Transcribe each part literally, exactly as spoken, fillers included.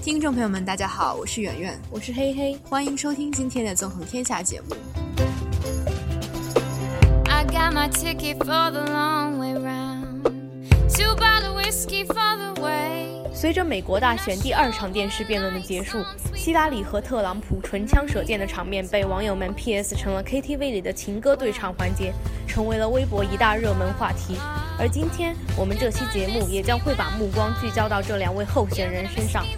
听众朋友们大家好，我是圆圆， 我是黑黑， 欢迎收听今天的纵横天下节目。 I got my ticket for the long way round, two bottle whiskey for the way。 随着美国大选第二场电视辩论的结束，希拉里和特朗普唇枪舌剑的场面被网友们 P S 成了 K T V 里的情歌对唱环节，成为了微博一大热门话题。而今天我们这期节目也将会把目光聚焦到这两位候选人身上。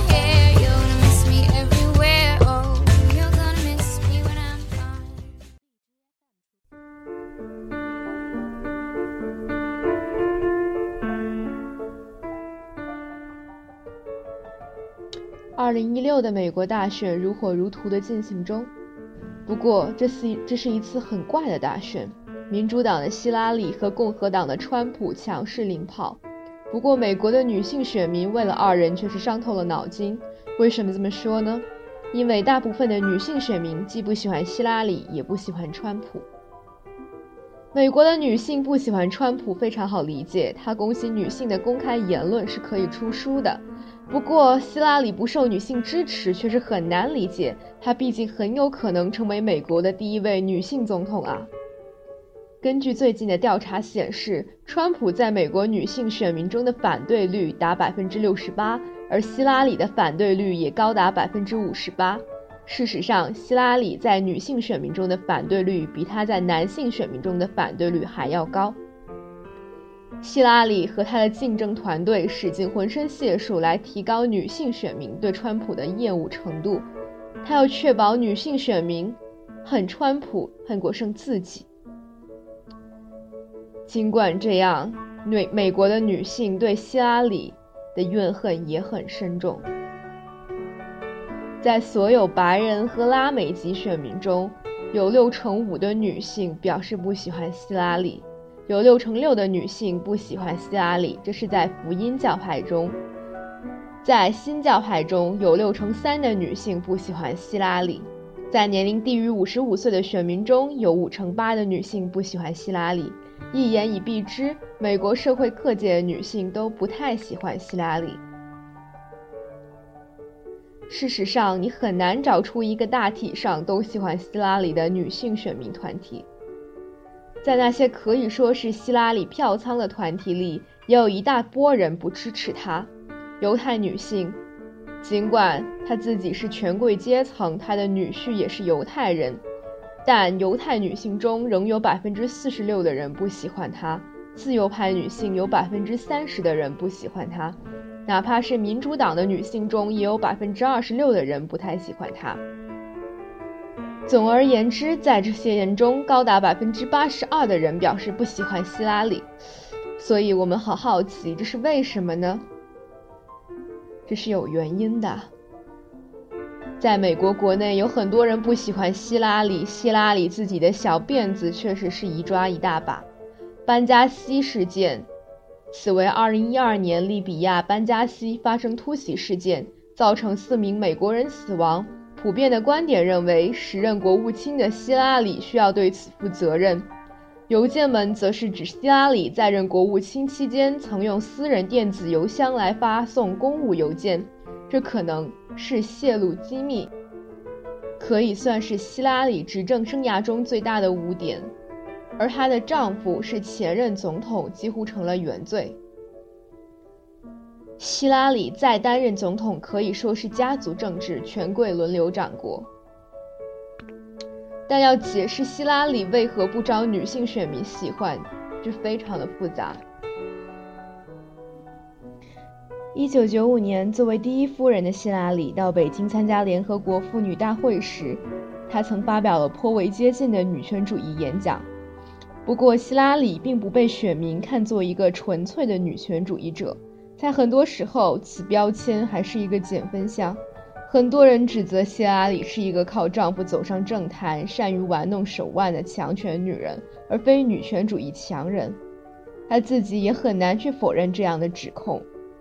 二零一六的美国大选如火如荼地进行中，不过这是这是一次很怪的大选，民主党的希拉里和共和党的川普强势领跑。不过美国的女性选民为了二人却是伤透了脑筋。为什么这么说呢？因为大部分的女性选民既不喜欢希拉里，也不喜欢川普。美国的女性不喜欢川普非常好理解，他恭喜女性的公开言论是可以出书的。不过希拉里不受女性支持却是很难理解，她毕竟很有可能成为美国的第一位女性总统啊。根据最近的调查显示，川普在美国女性选民中的反对率达 百分之六十八， 而希拉里的反对率也高达 百分之五十八。 事实上，希拉里在女性选民中的反对率比她在男性选民中的反对率还要高。希拉里和他的竞争团队使尽浑身解数来提高女性选民对川普的厌恶程度，他要确保女性选民恨川普恨过胜自己。尽管这样，美美国的女性对希拉里的怨恨也很深重。在所有白人和拉美籍选民中，有六成五的女性表示不喜欢希拉里，有六成六的女性不喜欢希拉里，这是在福音教派中。在新教派中，有六成三的女性不喜欢希拉里。在年龄低于五十五岁的选民中，有五成八的女性不喜欢希拉里。一言以蔽之，美国社会各界的女性都不太喜欢希拉里。事实上，你很难找出一个大体上都喜欢希拉里的女性选民团体。在那些可以说是希拉里票仓的团体里，也有一大波人不支持她。犹太女性，尽管她自己是权贵阶层，她的女婿也是犹太人，但犹太女性中仍有 百分之四十六 的人不喜欢她。自由派女性有 百分之三十 的人不喜欢她，哪怕是民主党的女性中也有 百分之二十六 的人不太喜欢她。总而言之，在这些人中，高达 百分之八十二 的人表示不喜欢希拉里。所以我们好好奇，这是为什么呢？这是有原因的。在美国国内，有很多人不喜欢希拉里，希拉里自己的小辫子确实是一抓一大把。班加西事件，此为二零一二年利比亚班加西发生突袭事件，造成四名美国人死亡。普遍的观点认为，时任国务卿的希拉里需要对此负责任。邮件们则是指希拉里在任国务卿期间曾用私人电子邮箱来发送公务邮件，这可能是泄露机密，可以算是希拉里执政生涯中最大的污点。而她的丈夫是前任总统，几乎成了原罪。希拉里再担任总统可以说是家族政治，权贵轮流掌国。但要解释希拉里为何不招女性选民喜欢，就非常的复杂。一九九五年，作为第一夫人的希拉里到北京参加联合国妇女大会时，她曾发表了颇为接近的女权主义演讲。不过希拉里并不被选民看作一个纯粹的女权主义者，在很多时候此标签还是一个减分项。很多人指责希拉里是一个靠丈夫走上政坛，善于玩弄手腕的强权女人，而非女权主义强人。她自己也很难去否认这样的指控。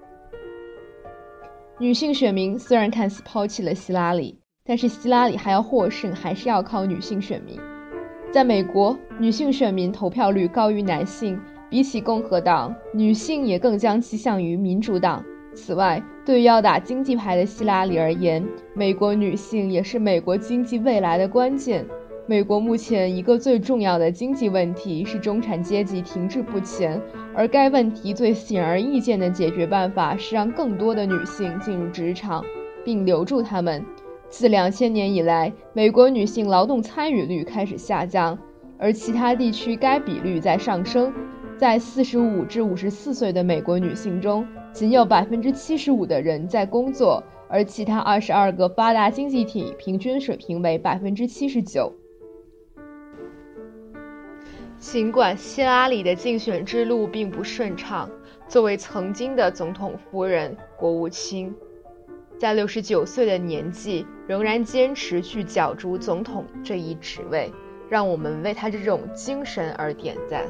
女性选民虽然看似抛弃了希拉里，但是希拉里还要获胜，还是要靠女性选民。在美国，女性选民投票率高于男性，比起共和党，女性也更将倾向于民主党。 此外，对于要打经济牌的希拉里而言，美国女性也是美国经济未来的关键。美国目前一个最重要的经济问题是中产阶级停滞不前，而该问题最显而易见的解决办法是让更多的女性进入职场，并留住她们。自两千年以来，美国女性劳动参与率开始下降，而其他地区该比率在上升。在四十五至五十四岁的美国女性中，仅有 百分之七十五 的人在工作，而其他二十二个发达经济体平均水平为 百分之七十九。尽管希拉里的竞选之路并不顺畅，作为曾经的总统夫人、国务卿，在六十九岁的年纪仍然坚持去角逐总统这一职位，让我们为她这种精神而点赞。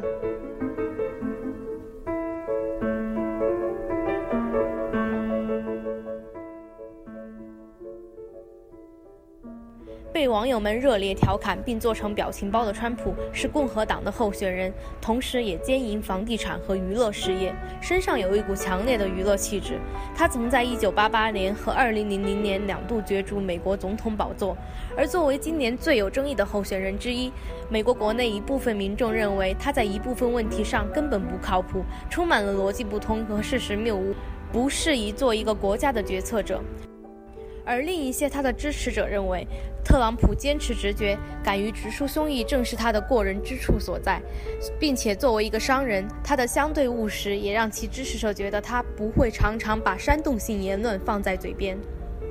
被网友们热烈调侃并做成表情包的川普是共和党的候选人，同时也兼营房地产和娱乐事业，身上有一股强烈的娱乐气质。他曾在一九八八年和二零零零年两度角逐美国总统宝座，而作为今年最有争议的候选人之一，美国国内一部分民众认为他在一部分问题上根本不靠谱，充满了逻辑不通和事实谬误，不适宜做一个国家的决策者。而另一些他的支持者认为，特朗普坚持直觉，敢于直抒胸臆，正是他的过人之处所在，并且作为一个商人，他的相对务实也让其支持者觉得他不会常常把煽动性言论放在嘴边。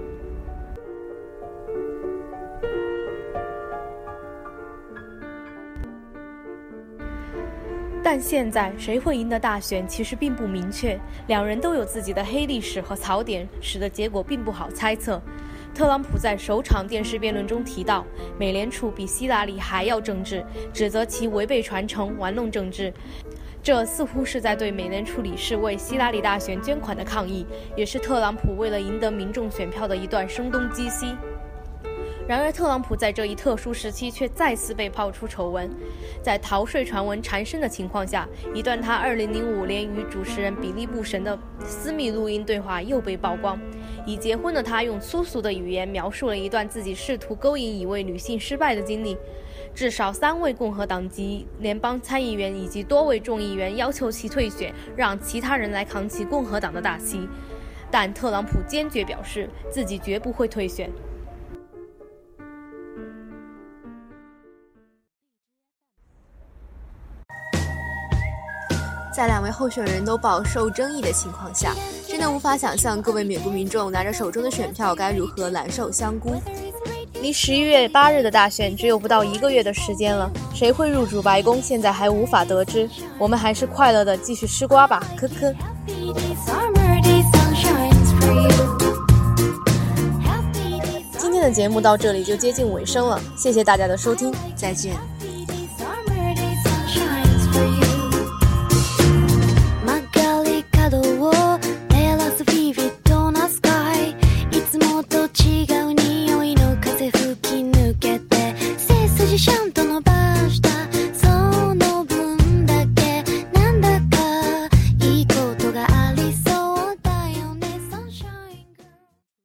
但现在谁会赢得大选其实并不明确，两人都有自己的黑历史和槽点，使得结果并不好猜测。特朗普在首场电视辩论中提到，美联储比希拉里还要政治，指责其违背传承，玩弄政治。这似乎是在对美联储理事为希拉里大选捐款的抗议，也是特朗普为了赢得民众选票的一段声东击西。然而特朗普在这一特殊时期却再次被爆出丑闻，在逃税传闻缠身的情况下，一段他二零零五年与主持人比利布什的私密录音对话又被曝光。已结婚的他用粗俗的语言描述了一段自己试图勾引一位女性失败的经历。至少三位共和党籍联邦参议员以及多位众议员要求其退选，让其他人来扛起共和党的大旗，但特朗普坚决表示自己绝不会退选。 在两位候选人都饱受争议的情况下，真的无法想象各位美国民众拿着手中的选票该如何揽受香菇。 离十一月八日的大选只有不到一个月的时间了，谁会入主白宫现在还无法得知，我们还是快乐的继续吃瓜吧，科科。今天的节目到这里就接近尾声了，谢谢大家的收听， 再见。